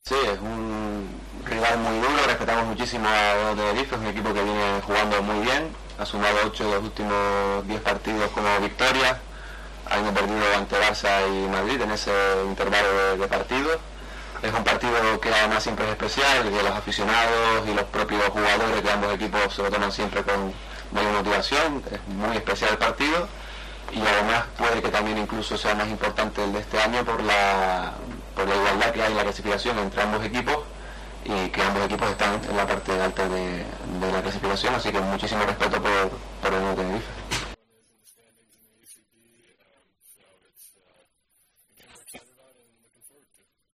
Sí, es un rival muy duro, respetamos muchísimo a Tenerife, es un equipo que viene jugando muy bien, ha sumado 8 de los últimos 10 partidos como victorias, habiendo perdido ante Barça y Madrid en ese intervalo de partidos. Es un partido que además siempre es especial, que los aficionados y los propios jugadores de ambos equipos se lo toman siempre con mayor motivación, es muy especial el partido y además puede que también incluso sea más importante el de este año por la igualdad que hay en la clasificación entre ambos equipos y que ambos equipos están en la parte alta de la clasificación, así que muchísimo respeto por el Tenerife.